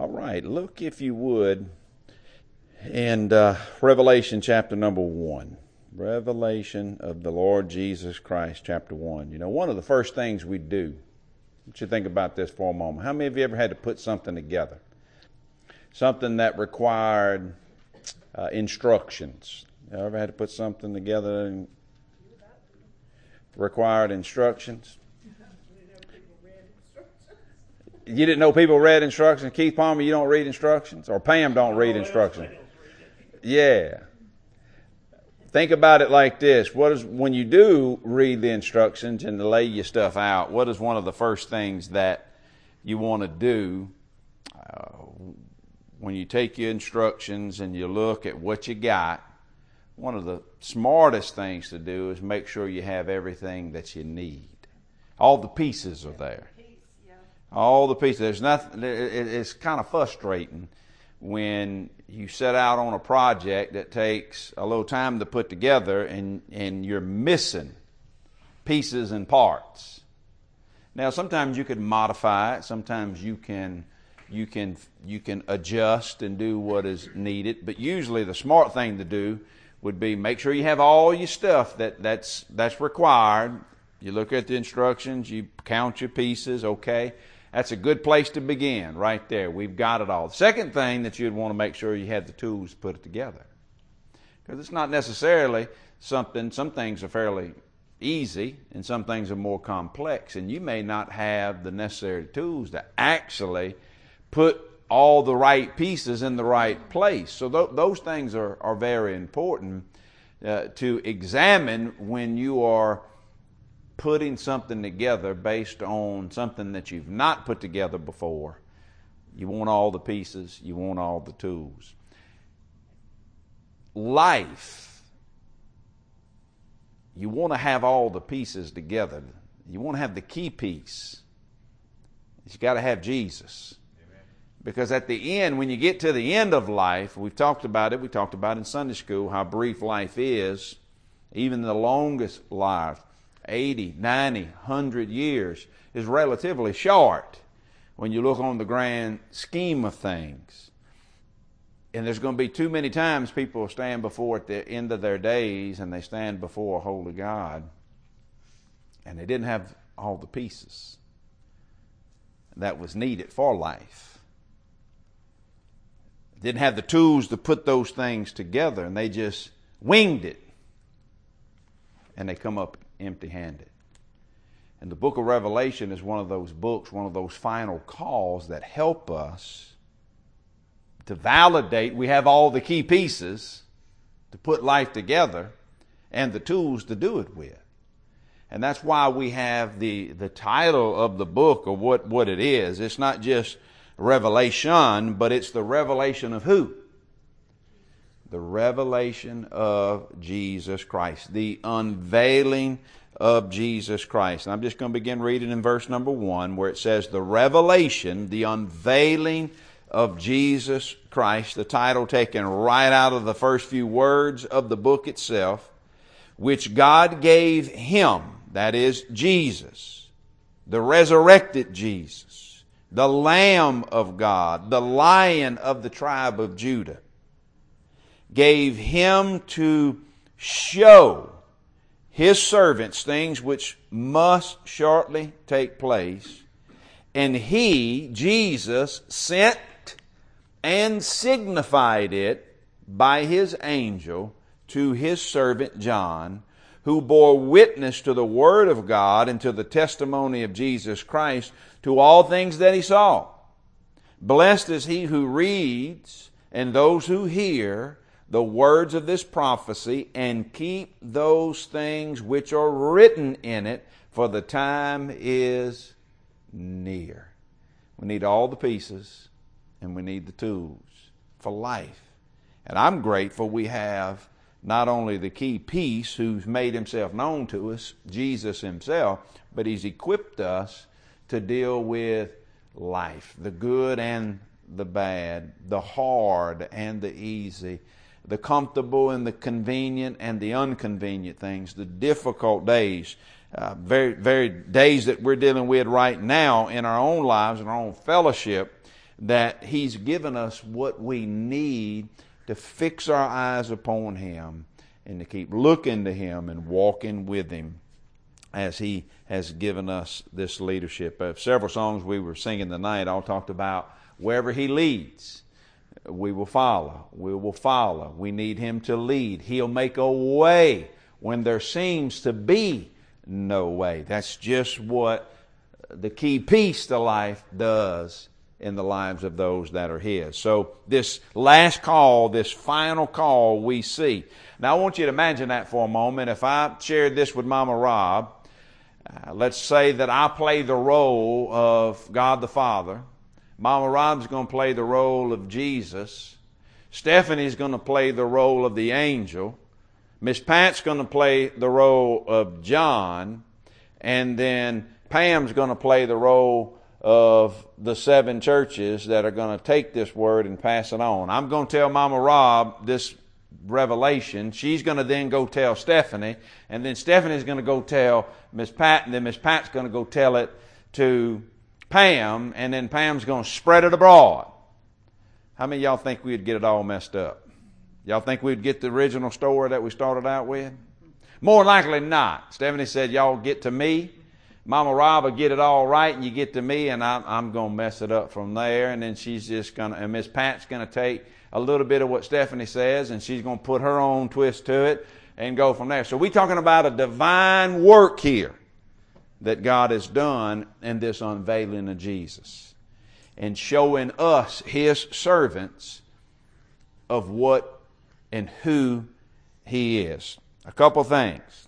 All right, look if you would in Revelation chapter number 1. Revelation of the Lord Jesus Christ, chapter 1. You know, one of the first things we do, let you think about this for a moment. How many of you ever had to put something together? Something that required instructions. You ever had to put something together and required instructions? You didn't know people read instructions? Keith Palmer, you don't read instructions? Or Pam don't read instructions? Yeah. Think about it like this. When you do read the instructions and lay your stuff out, what is one of the first things that you want to do when you take your instructions and you look at what you got? One of the smartest things to do is make sure you have everything that you need. All the pieces are there. All the pieces. There's nothing. It's kind of frustrating when you set out on a project that takes a little time to put together and you're missing pieces and parts. Now, sometimes you can modify it. Sometimes you can adjust and do what is needed. But usually, the smart thing to do would be make sure you have all your stuff that's required. You look at the instructions. You count your pieces. Okay. That's a good place to begin right there. We've got it all. The second thing that you'd want to make sure you had the tools to put it together. Because it's not necessarily something, some things are fairly easy and some things are more complex. And you may not have the necessary tools to actually put all the right pieces in the right place. So those things are very important to examine when you are putting something together based on something that you've not put together before. You want all the pieces. You want all the tools. Life. You want to have all the pieces together. You want to have the key piece. You've got to have Jesus. Amen. Because at the end, when you get to the end of life, we've talked about it. We talked about in Sunday school how brief life is. Even the longest life, 80, 90, 100 years, is relatively short when you look on the grand scheme of things. And there's going to be too many times people will stand before at the end of their days and they stand before a holy God and they didn't have all the pieces that was needed for life. Didn't have the tools to put those things together and they just winged it. And they come up empty-handed. And the book of Revelation is one of those books, one of those final calls that help us to validate we have all the key pieces to put life together and the tools to do it with. And that's why we have the title of the book of what it is. It's not just Revelation, but it's the revelation of who? The revelation of Jesus Christ. The unveiling of Jesus Christ. And I'm just going to begin reading in verse number 1 where it says, the revelation, the unveiling of Jesus Christ. The title taken right out of the first few words of the book itself. Which God gave Him, that is Jesus, the resurrected Jesus, the Lamb of God, the Lion of the tribe of Judah. Gave Him to show His servants things which must shortly take place. And He, Jesus, sent and signified it by His angel to His servant John, who bore witness to the Word of God and to the testimony of Jesus Christ, to all things that he saw. Blessed is he who reads and those who hear the words of this prophecy and keep those things which are written in it, for the time is near. We need all the pieces and we need the tools for life. And I'm grateful we have not only the key piece who's made Himself known to us, Jesus Himself, but He's equipped us to deal with life, the good and the bad, the hard and the easy, the comfortable and the convenient and the inconvenient things, the difficult days, very days that we're dealing with right now in our own lives, in our own fellowship. that He's given us what we need to fix our eyes upon Him and to keep looking to Him and walking with Him as He has given us this leadership. Several songs we were singing tonight all talked about wherever He leads, we will follow. We will follow. We need Him to lead. He'll make a way when there seems to be no way. That's just what the key piece to life does in the lives of those that are His. So this last call, this final call we see. Now I want you to imagine that for a moment. If I shared this with Mama Rob, let's say that I play the role of God the Father. Mama Rob's going to play the role of Jesus. Stephanie's going to play the role of the angel. Miss Pat's going to play the role of John. And then Pam's going to play the role of the 7 churches that are going to take this word and pass it on. I'm going to tell Mama Rob this revelation. She's going to then go tell Stephanie, and then Stephanie's going to go tell Miss Pat, and then Miss Pat's going to go tell it to Pam, and then Pam's going to spread it abroad. How many of y'all think we'd get it all messed up? Y'all think we'd get the original story that we started out with? More likely not. Stephanie said, y'all get to me. Mama Rob will get it all right, and you get to me, and I'm going to mess it up from there. And then she's just going to, and Miss Pat's going to take a little bit of what Stephanie says, and she's going to put her own twist to it and go from there. So we're talking about a divine work here that God has done in this unveiling of Jesus and showing us His servants of what and who He is. A couple things.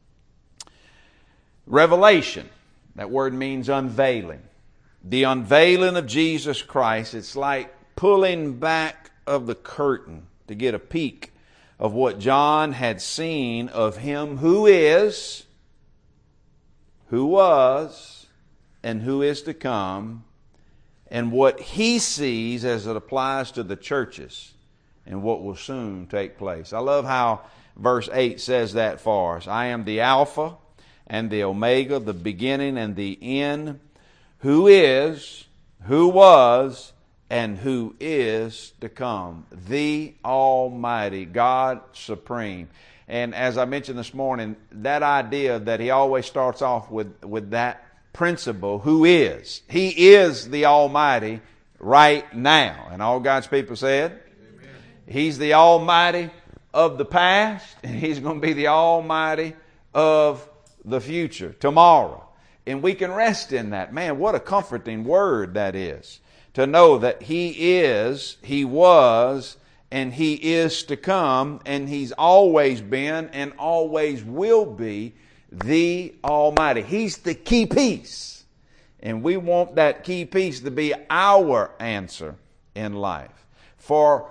Revelation, that word means unveiling. The unveiling of Jesus Christ, it's like pulling back of the curtain to get a peek of what John had seen of Him who is, who was, and who is to come, and what he sees as it applies to the churches and what will soon take place. I love how verse 8 says that for us. I am the Alpha and the Omega, the beginning and the end, who is, who was, and who is to come. The Almighty, God Supreme. And as I mentioned this morning, that idea that He always starts off with that principle, who is. He is the Almighty right now. And all God's people said, amen. He's the Almighty of the past, and He's going to be the Almighty of the future, tomorrow. And we can rest in that. Man, what a comforting word that is. To know that He is, He was, and He is to come, and He's always been and always will be the Almighty. He's the key piece. And we want that key piece to be our answer in life. For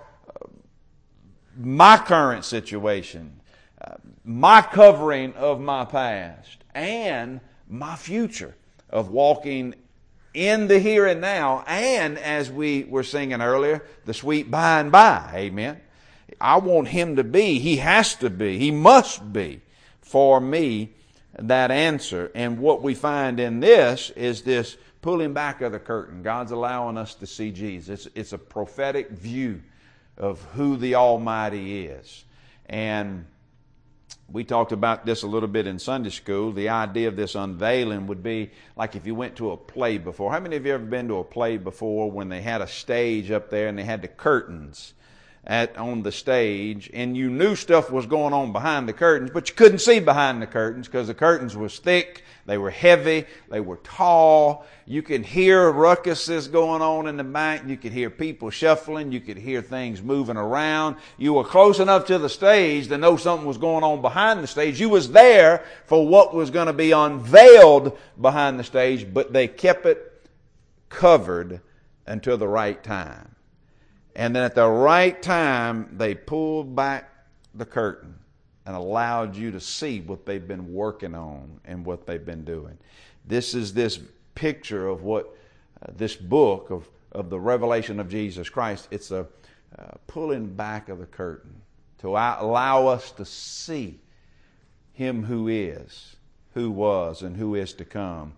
my current situation, my covering of my past, and my future of walking in the here and now, and as we were singing earlier, the sweet by and by. Amen. I want Him to be, He has to be, He must be for me that answer. And what we find in this is this pulling back of the curtain. God's allowing us to see Jesus. It's a prophetic view of who the Almighty is. And we talked about this a little bit in Sunday school. The idea of this unveiling would be like if you went to a play before. How many of you ever been to a play before when they had a stage up there and they had the curtains on the stage, and you knew stuff was going on behind the curtains, but you couldn't see behind the curtains because the curtains was thick, they were heavy, they were tall. You could hear ruckuses going on in the back. You could hear people shuffling. You could hear things moving around. You were close enough to the stage to know something was going on behind the stage. You was there for what was going to be unveiled behind the stage, but they kept it covered until the right time. And then at the right time, they pulled back the curtain and allowed you to see what they've been working on and what they've been doing. This is this picture of what this book of the revelation of Jesus Christ. It's a pulling back of the curtain to allow us to see Him who is, who was, and who is to come.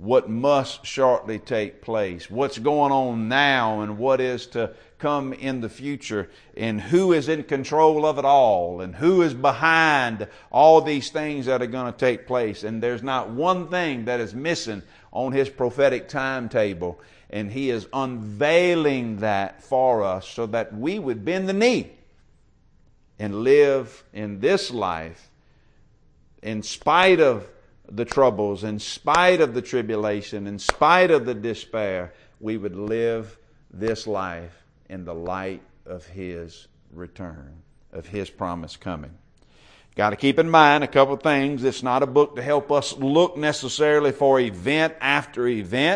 what must shortly take place, what's going on now and what is to come in the future, and who is in control of it all, and who is behind all these things that are going to take place. And there's not one thing that is missing on His prophetic timetable, and He is unveiling that for us so that we would bend the knee and live in this life in spite of the troubles, in spite of the tribulation, in spite of the despair. We would live this life in the light of His return, of His promise coming. Got to keep in mind a couple of things. It's not a book to help us look necessarily for event after event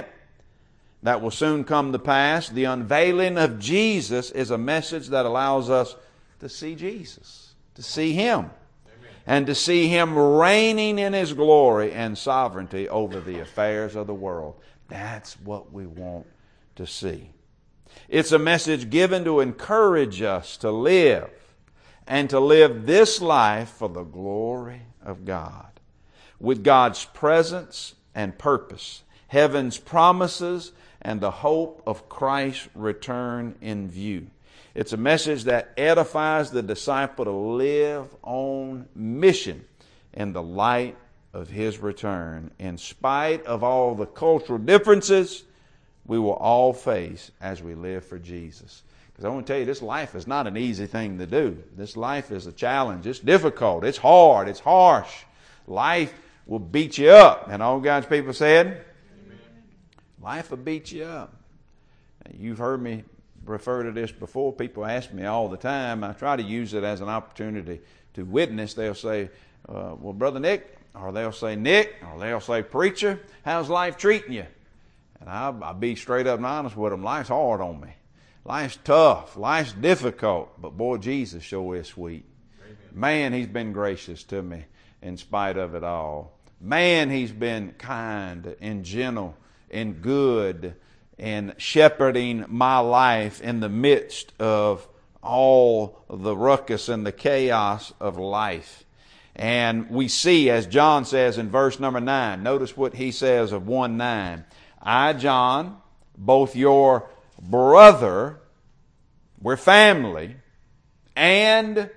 that will soon come to pass. The unveiling of Jesus is a message that allows us to see Jesus, to see Him, and to see Him reigning in His glory and sovereignty over the affairs of the world. That's what we want to see. It's a message given to encourage us to live, and to live this life for the glory of God, with God's presence and purpose, heaven's promises, and the hope of Christ's return in view. It's a message that edifies the disciple to live on mission in the light of His return. In spite of all the cultural differences we will all face as we live for Jesus. Because I want to tell you, this life is not an easy thing to do. This life is a challenge. It's difficult. It's hard. It's harsh. Life will beat you up. And all God's people said, Amen. Life will beat you up. You've heard me refer to this before. People ask me all the time. I try to use it as an opportunity to witness. They'll say, well, Brother Nick, or they'll say, Nick, or they'll say, Preacher, how's life treating you? And I'll be straight up and honest with them. Life's hard on me. Life's tough. Life's difficult. But boy, Jesus sure is sweet. Amen. Man, He's been gracious to me in spite of it all. Man, He's been kind and gentle and good and shepherding my life in the midst of all the ruckus and the chaos of life. And we see, as John says in verse number 9, notice what he says of 1:9. I, John, both your brother, we're family, and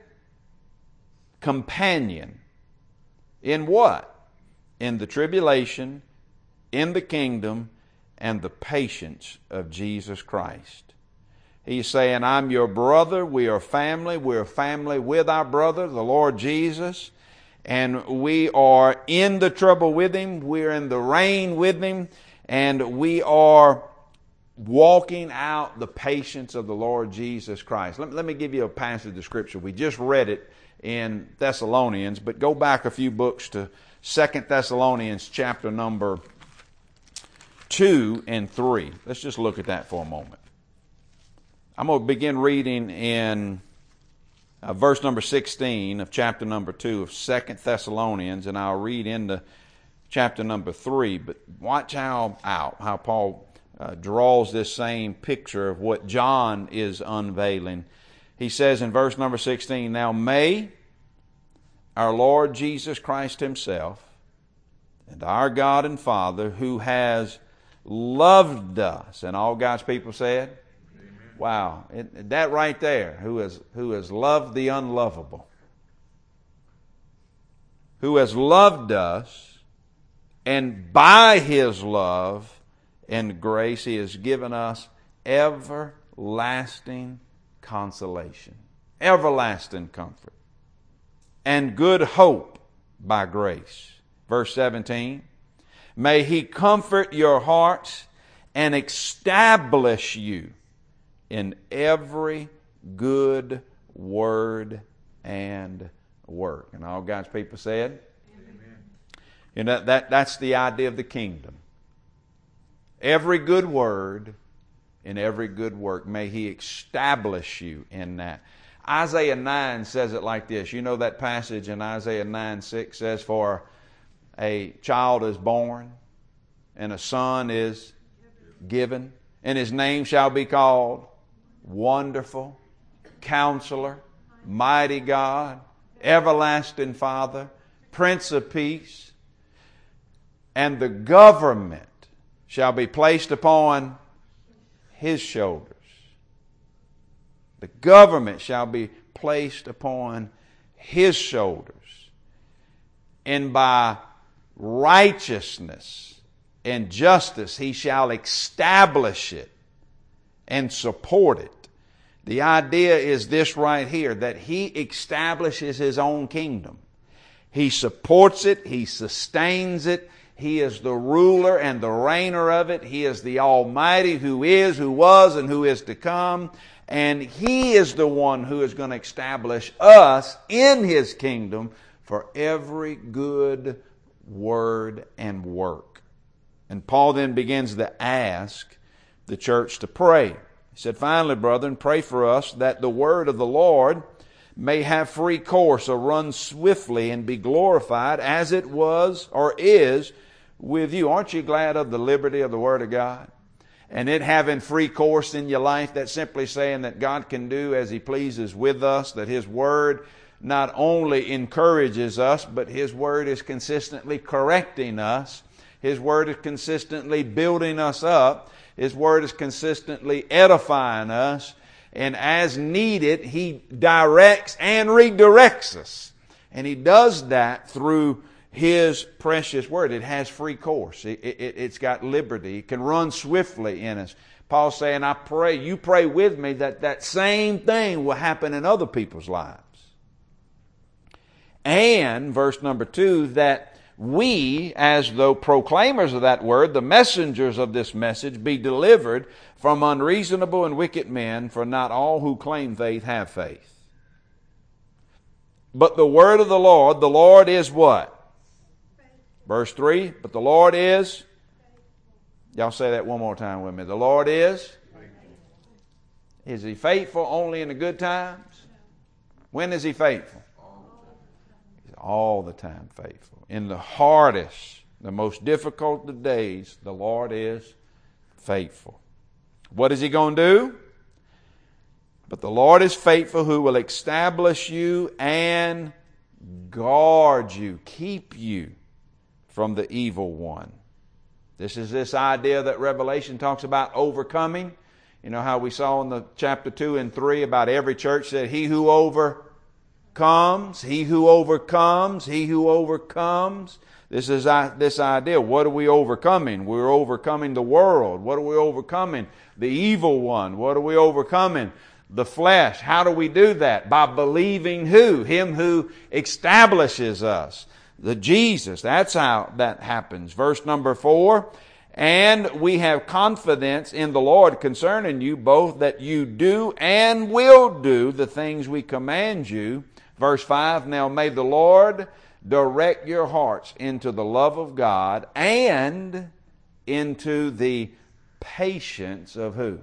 companion. In what? In the tribulation, in the kingdom, and the patience of Jesus Christ. He's saying, I'm your brother, we are family with our brother, the Lord Jesus, and we are in the trouble with Him, we're in the rain with Him, and we are walking out the patience of the Lord Jesus Christ. Let me give you a passage of Scripture. We just read it in Thessalonians, but go back a few books to 2 Thessalonians chapter number 2 and 3. Let's just look at that for a moment. I'm going to begin reading in verse number 16 of chapter number 2 of 2 Thessalonians, and I'll read into chapter number 3. But watch how Paul draws this same picture of what John is unveiling. He says in verse number 16, Now may our Lord Jesus Christ Himself and our God and Father, who has loved us, and all God's people said, Amen. Wow, that right there, who has loved the unlovable, who has loved us, and by His love and grace He has given us everlasting consolation, everlasting comfort, and good hope by grace. Verse 17, May He comfort your hearts and establish you in every good word and work. And all God's people said, Amen. You know, that's the idea of the kingdom. Every good word and every good work. May He establish you in that. Isaiah 9 says it like this. You know that passage in Isaiah 9:6 says, For a child is born, and a son is given, and His name shall be called Wonderful, Counselor, Mighty God, Everlasting Father, Prince of Peace. And the government shall be placed upon His shoulders. The government shall be placed upon His shoulders. And by righteousness and justice He shall establish it and support it. The idea is this right here, that He establishes His own kingdom. He supports it. He sustains it. He is the ruler and the reigner of it. He is the Almighty who is, who was, and who is to come. And He is the one who is going to establish us in His kingdom for every good word and work. And Paul then begins to ask the church to pray. He said, finally, brethren, pray for us that the word of the Lord may have free course or run swiftly and be glorified as it was or is with you. Aren't you glad of the liberty of the Word of God? And it having free course in your life, that's simply saying that God can do as He pleases with us, that His Word not only encourages us, but His Word is consistently correcting us. His Word is consistently building us up. His Word is consistently edifying us. And as needed, He directs and redirects us. And He does that through His precious Word. It has free course. It's got liberty. It can run swiftly in us. Paul's saying, I pray, you pray with me that that same thing will happen in other people's lives. And, verse number 2, that we, as though proclaimers of that word, the messengers of this message, be delivered from unreasonable and wicked men, for not all who claim faith have faith. But the word of the Lord is what? Verse 3, but the Lord is, y'all say that one more time with me. The Lord is? Is He faithful only in the good times? When is He faithful? He's all the time faithful. In the hardest, the most difficult of days, the Lord is faithful. What is He going to do? But the Lord is faithful, who will establish you and guard you, keep you from the evil one. This is this idea that Revelation talks about overcoming. You know how we saw in the chapter 2 and 3 about every church said, He who overcomes, He who overcomes, He who overcomes. This is this idea. What are we overcoming? We're overcoming the world. What are we overcoming? The evil one. What are we overcoming? The flesh. How do we do that? By believing who? Him who establishes us. The Jesus. That's how that happens. Verse number 4. And we have confidence in the Lord concerning you, both that you do and will do the things we command you. Verse 5. Now may the Lord direct your hearts into the love of God and into the patience of who?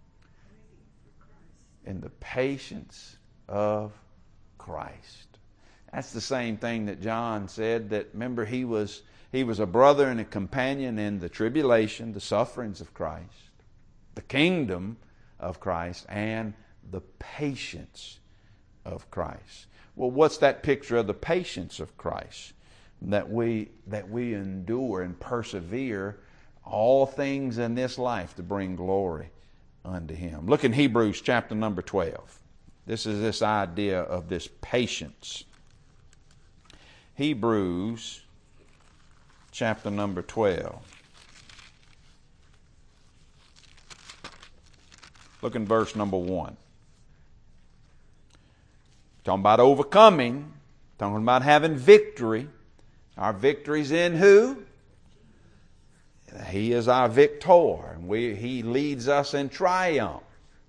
In the patience of Christ. That's the same thing that John said, that remember he was a brother and a companion in the tribulation, the sufferings of Christ, the kingdom of Christ, and the patience of Christ. Well, what's that picture of the patience of Christ? That we endure and persevere all things in this life to bring glory unto Him. Look in Hebrews chapter number 12. This is this idea of this patience. Hebrews chapter number 12. Look in verse number 1. Talking about overcoming, talking about having victory. Our victory's in who? He is our victor, and He leads us in triumph.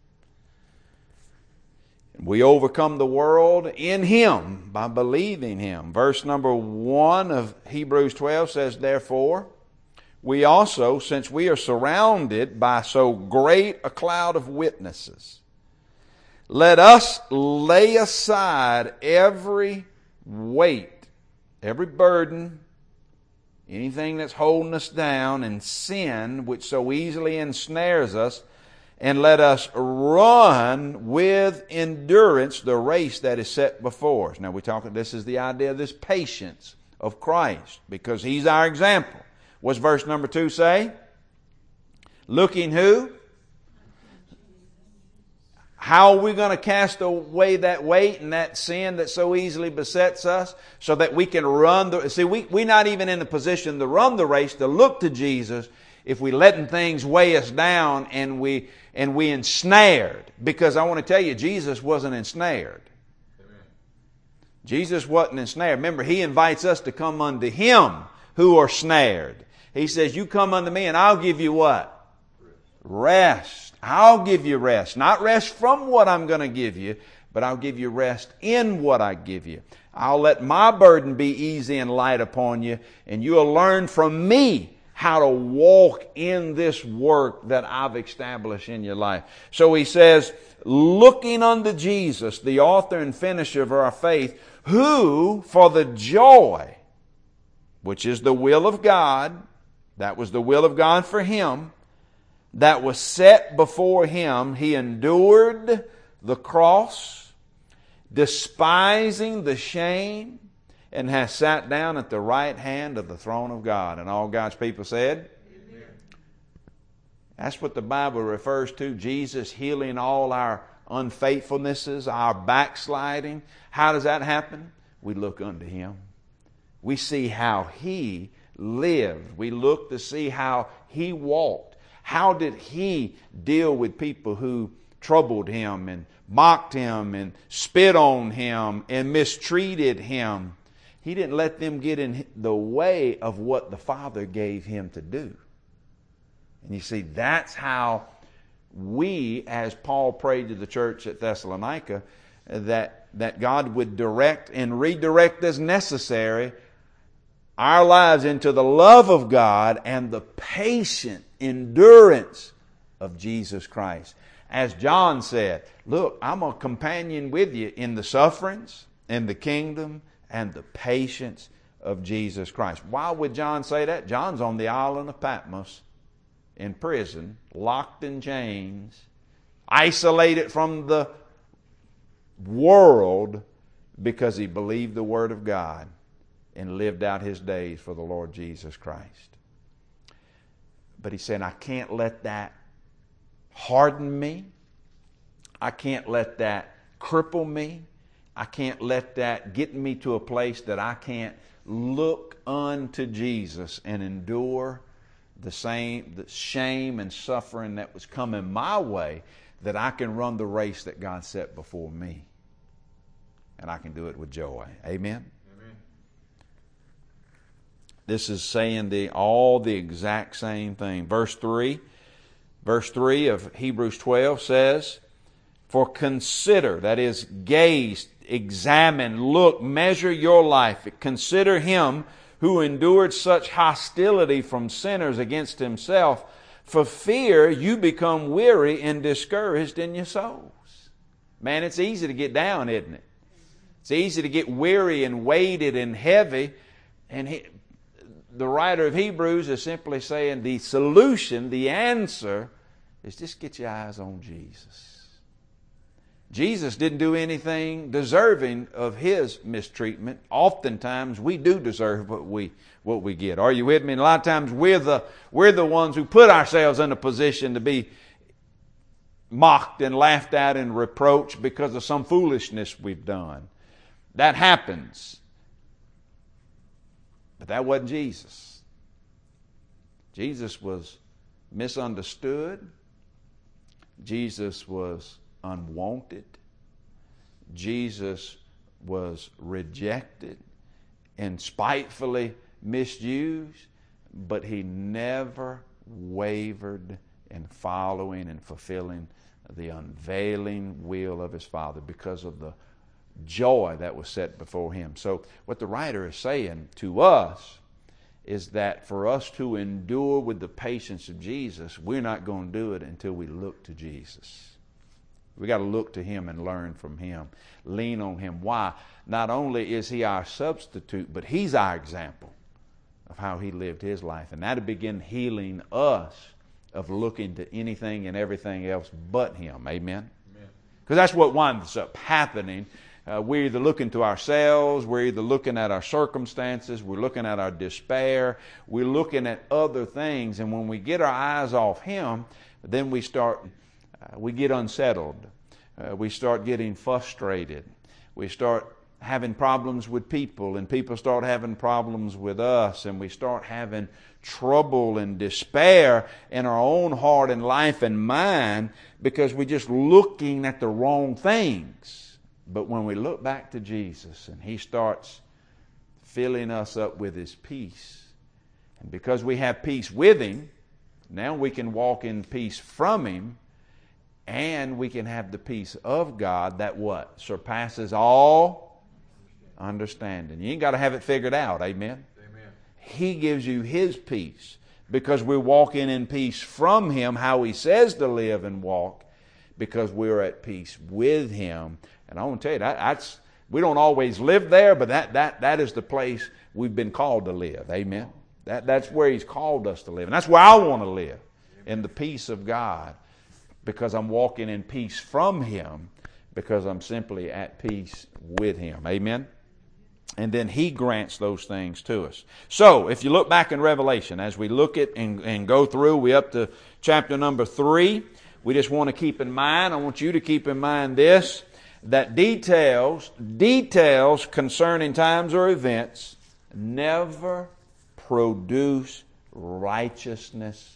We overcome the world in Him by believing Him. Verse number 1 of Hebrews 12 says, therefore, we also, since we are surrounded by so great a cloud of witnesses, let us lay aside every weight, every burden, anything that's holding us down, and sin which so easily ensnares us, and let us run with endurance the race that is set before us. Now this is the idea of this patience of Christ, because He's our example. What's verse number 2 say? Looking who? How are we going to cast away that weight and that sin that so easily besets us so that we can run the... See, we're not even in a position to run the race, to look to Jesus, if we letting things weigh us down and we ensnared. Because I want to tell you, Jesus wasn't ensnared. Amen. Jesus wasn't ensnared. Remember, He invites us to come unto Him who are snared. He says, you come unto me and I'll give you what? Rest. I'll give you rest. Not rest from what I'm going to give you, but I'll give you rest in what I give you. I'll let my burden be easy and light upon you, and you'll learn from me how to walk in this work that I've established in your life. So he says, looking unto Jesus, the author and finisher of our faith, who for the joy, which is the will of God, that was the will of God for Him, that was set before Him, He endured the cross, despising the shame, and has sat down at the right hand of the throne of God. And all God's people said, amen. That's what the Bible refers to, Jesus healing all our unfaithfulnesses, our backsliding. How does that happen? We look unto Him. We see how He lived. We look to see how He walked. How did He deal with people who troubled Him and mocked Him and spit on Him and mistreated Him? He didn't let them get in the way of what the Father gave Him to do. And you see, that's how we, as Paul prayed to the church at Thessalonica, that God would direct and redirect as necessary our lives into the love of God and the patient endurance of Jesus Christ. As John said, look, I'm a companion with you in the sufferings, in the kingdom, and the patience of Jesus Christ. Why would John say that? John's on the island of Patmos in prison, locked in chains, isolated from the world because he believed the Word of God and lived out his days for the Lord Jesus Christ. But he said, I can't let that harden me. I can't let that cripple me. I can't let that get me to a place that I can't look unto Jesus and endure the shame and suffering that was coming my way, that I can run the race that God set before me. And I can do it with joy. Amen? This is saying all the exact same thing. Verse 3 of Hebrews 12 says, for consider, that is, gaze, examine, look, measure your life. Consider Him who endured such hostility from sinners against Himself. For fear you become weary and discouraged in your souls. Man, it's easy to get down, isn't it? It's easy to get weary and weighted and heavy. And the writer of Hebrews is simply saying the solution, the answer, is just get your eyes on Jesus. Jesus didn't do anything deserving of His mistreatment. Oftentimes we do deserve what we get. Are you with me? And a lot of times we're the ones who put ourselves in a position to be mocked and laughed at and reproached because of some foolishness we've done. That happens. But that wasn't Jesus. Jesus was misunderstood. Jesus was unwanted. Jesus was rejected and spitefully misused, but He never wavered in following and fulfilling the unveiling will of His Father because of the joy that was set before Him. So what the writer is saying to us is that for us to endure with the patience of Jesus, we're not going to do it until we look to Jesus. We got to look to Him and learn from Him. Lean on Him. Why? Not only is He our substitute, but He's our example of how He lived His life. And that'll begin healing us of looking to anything and everything else but Him. Amen? Because that's what winds up happening. we're either looking to ourselves, we're either looking at our circumstances, we're looking at our despair, we're looking at other things. And when we get our eyes off Him, then we get unsettled. We start getting frustrated. We start having problems with people, and people start having problems with us, and we start having trouble and despair in our own heart and life and mind because we're just looking at the wrong things. But when we look back to Jesus and He starts filling us up with His peace, and because we have peace with Him, now we can walk in peace from Him, and we can have the peace of God that what? Surpasses all understanding. You ain't got to have it figured out. Amen? Amen. He gives you His peace because we're walking in peace from Him, how He says to live and walk, because we're at peace with Him. And I want to tell you, that's we don't always live there, but that is the place we've been called to live. Amen? That's where He's called us to live. And that's where I want to live, in the peace of God, because I'm walking in peace from Him, because I'm simply at peace with Him. Amen? And then He grants those things to us. So, if you look back in Revelation, as we look at and go through, we're up to chapter number 3. We just want to keep in mind, I want you to keep in mind this, that details concerning times or events never produce righteousness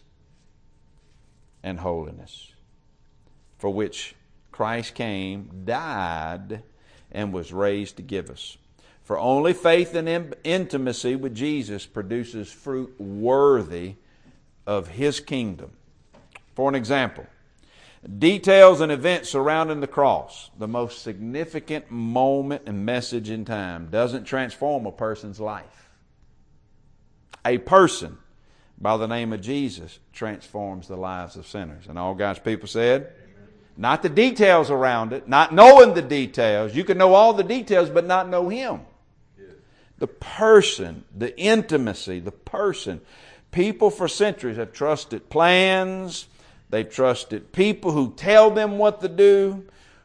and holiness, for which Christ came, died, and was raised to give us. For only faith and intimacy with Jesus produces fruit worthy of His kingdom. For an example, details and events surrounding the cross, the most significant moment and message in time, doesn't transform a person's life. A person by the name of Jesus transforms the lives of sinners. And all God's people said, not the details around it, not knowing the details. You can know all the details but not know Him. The person, the intimacy, the person. People for centuries have trusted plans. They've trusted people who tell them what to do,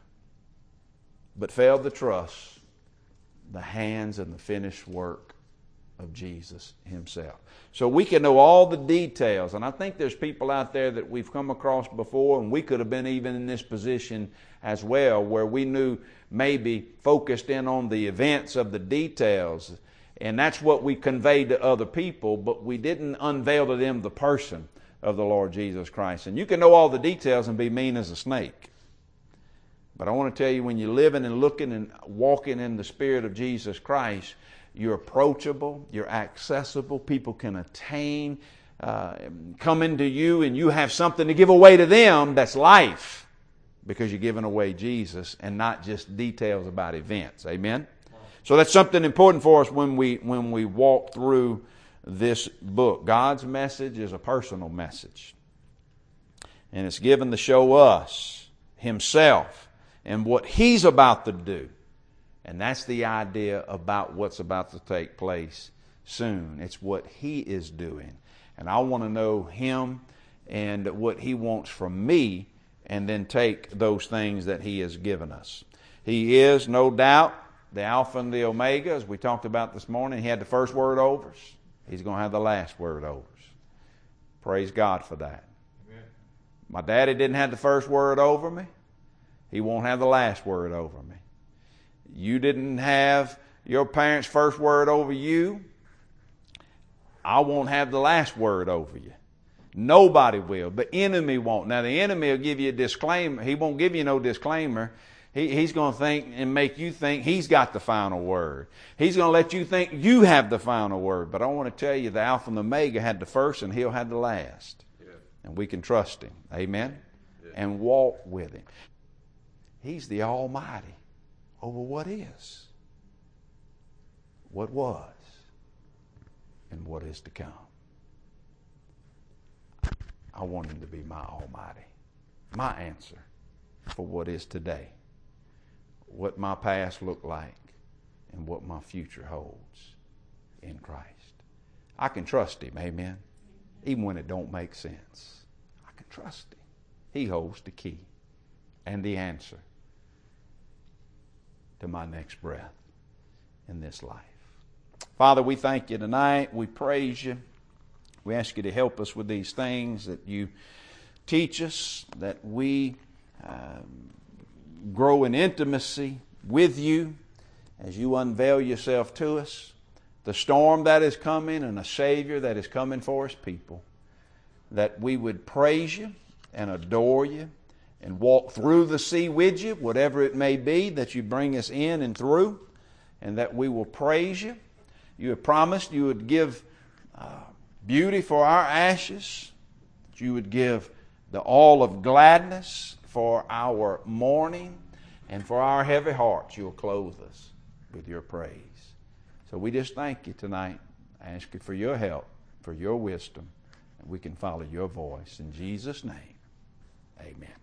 but failed to trust the hands and the finished work of Jesus Himself. So we can know all the details, and I think there's people out there that we've come across before, and we could have been even in this position as well, where we knew maybe focused in on the events of the details, and that's what we conveyed to other people, but we didn't unveil to them the person of the Lord Jesus Christ. And you can know all the details and be mean as a snake. But I want to tell you, when you're living and looking and walking in the Spirit of Jesus Christ, you're approachable, you're accessible, people can attain, come into you, and you have something to give away to them that's life, because you're giving away Jesus and not just details about events. Amen? So that's something important for us when we walk through this book. God's message is a personal message. And it's given to show us Himself and what He's about to do. And that's the idea about what's about to take place soon. It's what He is doing. And I want to know Him and what He wants from me, and then take those things that He has given us. He is, no doubt, the Alpha and the Omega, as we talked about this morning. He had the first word over us. He's going to have the last word over us. Praise God for that. Amen. My daddy didn't have the first word over me. He won't have the last word over me. You didn't have your parents' first word over you. I won't have the last word over you. Nobody will. The enemy won't. Now, the enemy will give you a disclaimer. He won't give you no disclaimer. He's going to think and make you think he's got the final word. He's going to let you think you have the final word. But I want to tell you, the Alpha and the Omega had the first, and He'll have the last. Yeah. And we can trust Him. Amen? Yeah. And walk with Him. He's the Almighty over what is, what was, and what is to come. I want Him to be my Almighty, my answer for what is today, what my past looked like, and what my future holds in Christ. I can trust Him, amen? Even when it don't make sense. I can trust Him. He holds the key and the answer to my next breath in this life. Father, we thank you tonight. We praise you. We ask you to help us with these things that you teach us, that we grow in intimacy with you as you unveil yourself to us. The storm that is coming and a Savior that is coming for His people. That we would praise you and adore you and walk through the sea with you, whatever it may be that you bring us in and through, and that we will praise you. You have promised you would give beauty for our ashes, that you would give the all of gladness for our mourning, and for our heavy hearts you'll clothe us with your praise. So we just thank you tonight. I ask you for your help, for your wisdom, and we can follow your voice. In Jesus' name, amen.